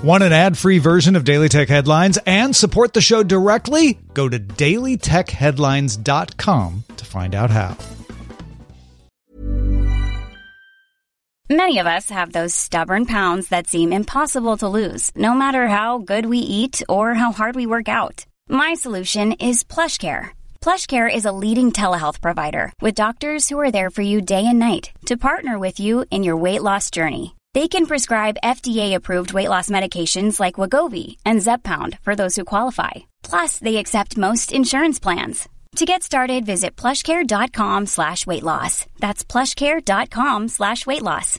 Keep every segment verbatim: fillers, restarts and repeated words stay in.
Want an ad-free version of Daily Tech Headlines and support the show directly? Go to daily tech headlines dot com to find out how. Many of us have those stubborn pounds that seem impossible to lose, no matter how good we eat or how hard we work out. My solution is PlushCare. PlushCare is a leading telehealth provider with doctors who are there for you day and night to partner with you in your weight loss journey. They can prescribe F D A-approved weight loss medications like Wegovy and Zepbound for those who qualify. Plus, they accept most insurance plans. To get started, visit plushcare.com slash weight loss. That's plushcare.com slash weight loss.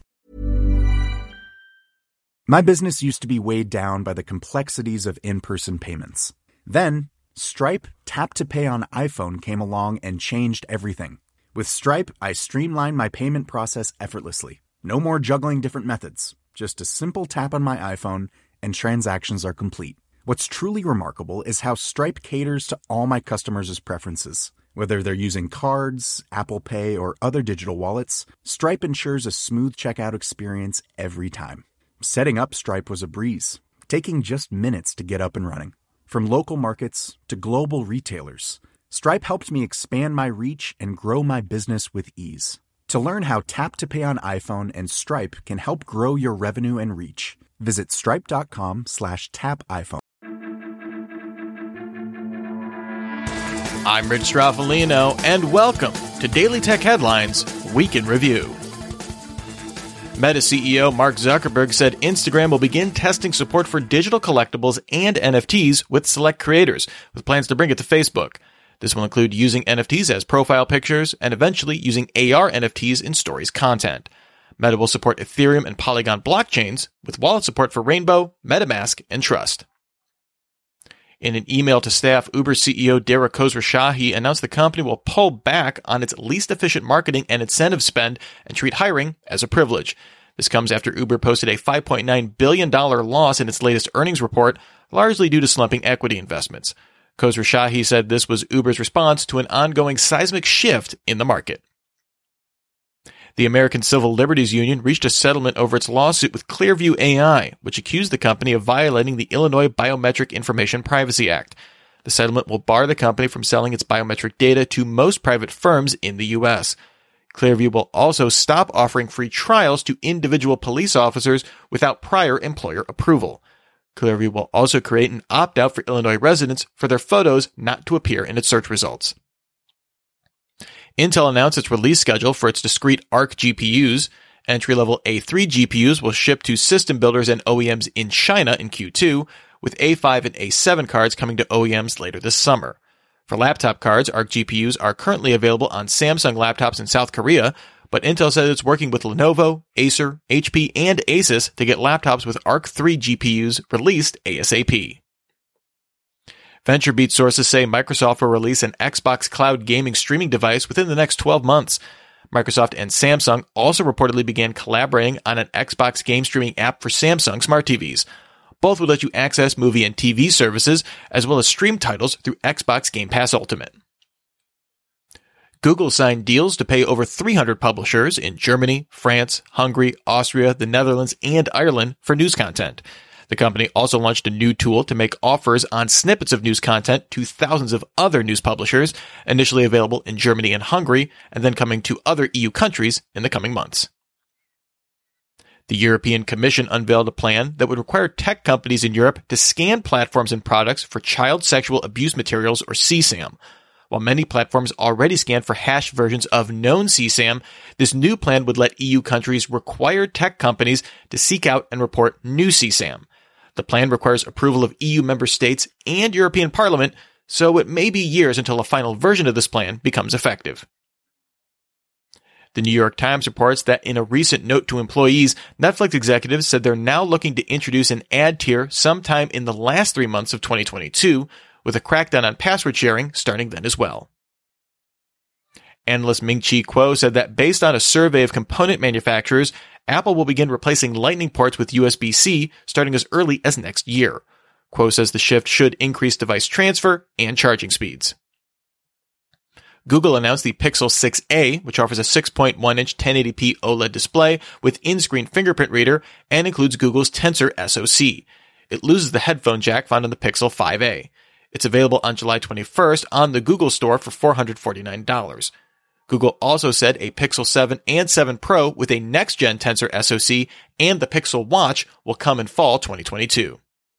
My business used to be weighed down by the complexities of in-person payments. Then, Stripe Tap to Pay on iPhone came along and changed everything. With Stripe, I streamlined my payment process effortlessly. No more juggling different methods. Just a simple tap on my iPhone and transactions are complete. What's truly remarkable is how Stripe caters to all my customers' preferences. Whether they're using cards, Apple Pay, or other digital wallets, Stripe ensures a smooth checkout experience every time. Setting up Stripe was a breeze, taking just minutes to get up and running. From local markets to global retailers, Stripe helped me expand my reach and grow my business with ease. To learn how Tap to Pay on iPhone and Stripe can help grow your revenue and reach, visit stripe.com slash tap iPhone. I'm Rich Straffolino, and welcome to Daily Tech Headlines Week in Review. Meta C E O Mark Zuckerberg said Instagram will begin testing support for digital collectibles and N F Ts with select creators, with plans to bring it to Facebook. This will include using N F Ts as profile pictures and eventually using A R N F Ts in Stories content. Meta will support Ethereum and Polygon blockchains with wallet support for Rainbow, MetaMask, and Trust. In an email to staff, Uber C E O Dara Khosrowshahi announced the company will pull back on its least efficient marketing and incentive spend and treat hiring as a privilege. This comes after Uber posted a five point nine billion dollars loss in its latest earnings report, largely due to slumping equity investments. Khosrowshahi said this was Uber's response to an ongoing seismic shift in the market. The American Civil Liberties Union reached a settlement over its lawsuit with Clearview A I, which accused the company of violating the Illinois Biometric Information Privacy Act. The settlement will bar the company from selling its biometric data to most private firms in the U S. Clearview will also stop offering free trials to individual police officers without prior employer approval. Clearview will also create an opt-out for Illinois residents for their photos not to appear in its search results. Intel announced its release schedule for its discrete Arc G P Us. Entry-level A three G P Us will ship to system builders and O E Ms in China in Q two, with A five and A seven cards coming to O E Ms later this summer. For laptop cards, Arc G P Us are currently available on Samsung laptops in South Korea, but Intel says it's working with Lenovo, Acer, H P, and Asus to get laptops with Arc three G P Us released ASAP. VentureBeat sources say Microsoft will release an Xbox cloud gaming streaming device within the next twelve months. Microsoft and Samsung also reportedly began collaborating on an Xbox game streaming app for Samsung smart T Vs. Both would let you access movie and T V services, as well as stream titles through Xbox Game Pass Ultimate. Google signed deals to pay over three hundred publishers in Germany, France, Hungary, Austria, the Netherlands, and Ireland for news content. The company also launched a new tool to make offers on snippets of news content to thousands of other news publishers, initially available in Germany and Hungary, and then coming to other E U countries in the coming months. The European Commission unveiled a plan that would require tech companies in Europe to scan platforms and products for child sexual abuse materials, or C SAM. While many platforms already scan for hashed versions of known C SAM, this new plan would let E U countries require tech companies to seek out and report new C SAM. The plan requires approval of E U member states and European Parliament, so it may be years until a final version of this plan becomes effective. The New York Times reports that in a recent note to employees, Netflix executives said they're now looking to introduce an ad tier sometime in the last three months of twenty twenty-two, with a crackdown on password sharing starting then as well. Analyst Ming-Chi Kuo said that based on a survey of component manufacturers, Apple will begin replacing Lightning ports with U S B C starting as early as next year. Kuo says the shift should increase device transfer and charging speeds. Google announced the Pixel six a, which offers a six point one inch ten eighty p OLED display with in-screen fingerprint reader and includes Google's Tensor S O C. it loses the headphone jack found on the Pixel five a. It's available on July twenty-first on the Google Store for four hundred forty-nine dollars. Google also said a Pixel seven and seven Pro with a next-gen Tensor S O C and the Pixel Watch will come in fall twenty twenty-two.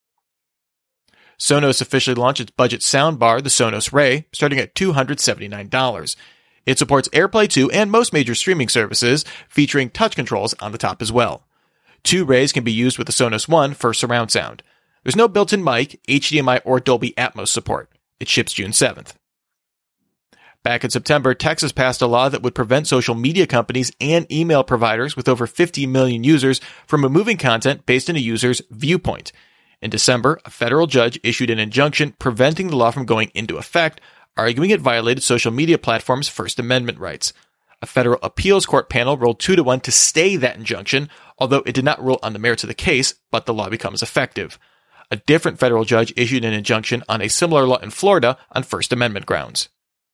Sonos officially launched its budget soundbar, the Sonos Ray, starting at two hundred seventy-nine dollars. It supports AirPlay two and most major streaming services, featuring touch controls on the top as well. Two Rays can be used with the Sonos One for surround sound. There's no built-in mic, H D M I, or Dolby Atmos support. It ships June seventh. Back in September, Texas passed a law that would prevent social media companies and email providers with over fifty million users from removing content based on a user's viewpoint. In December, a federal judge issued an injunction preventing the law from going into effect, arguing it violated social media platforms' First Amendment rights. A federal appeals court panel ruled two to one to stay that injunction, although it did not rule on the merits of the case, but the law becomes effective. A different federal judge issued an injunction on a similar law in Florida on First Amendment grounds.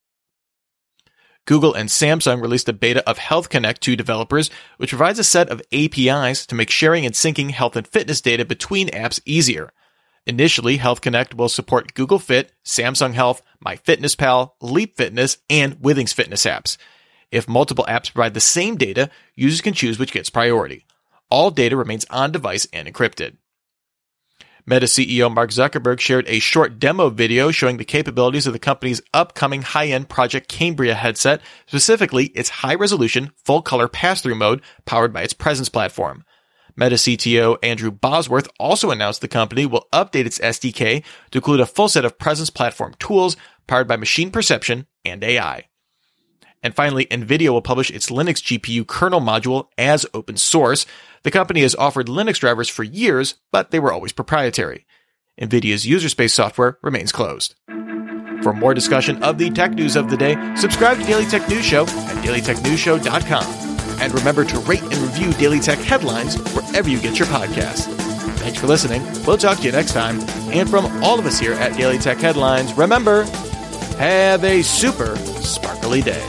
Google and Samsung released a beta of Health Connect to developers, which provides a set of A P Is to make sharing and syncing health and fitness data between apps easier. Initially, Health Connect will support Google Fit, Samsung Health, MyFitnessPal, Leap Fitness, and Withings Fitness apps. If multiple apps provide the same data, users can choose which gets priority. All data remains on-device and encrypted. Meta C E O Mark Zuckerberg shared a short demo video showing the capabilities of the company's upcoming high-end Project Cambria headset, specifically its high-resolution, full-color pass-through mode powered by its Presence platform. Meta C T O Andrew Bosworth also announced the company will update its S D K to include a full set of Presence platform tools powered by machine perception and A I. And finally, NVIDIA will publish its Linux G P U kernel module as open source. The company has offered Linux drivers for years, but they were always proprietary. NVIDIA's user space software remains closed. For more discussion of the tech news of the day, subscribe to Daily Tech News Show at daily tech news show dot com. And remember to rate and review Daily Tech Headlines wherever you get your podcasts. Thanks for listening. We'll talk to you next time. And from all of us here at Daily Tech Headlines, remember, have a super sparkly day.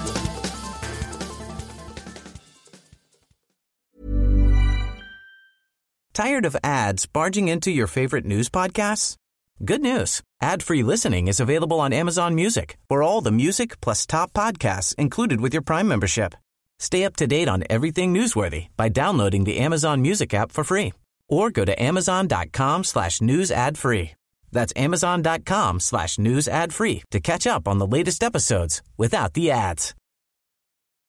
Tired of ads barging into your favorite news podcasts? Good news. Ad-free listening is available on Amazon Music for all the music plus top podcasts included with your Prime membership. Stay up to date on everything newsworthy by downloading the Amazon Music app for free or go to amazon.com slash news ad free. That's amazon.com slash news ad free to catch up on the latest episodes without the ads.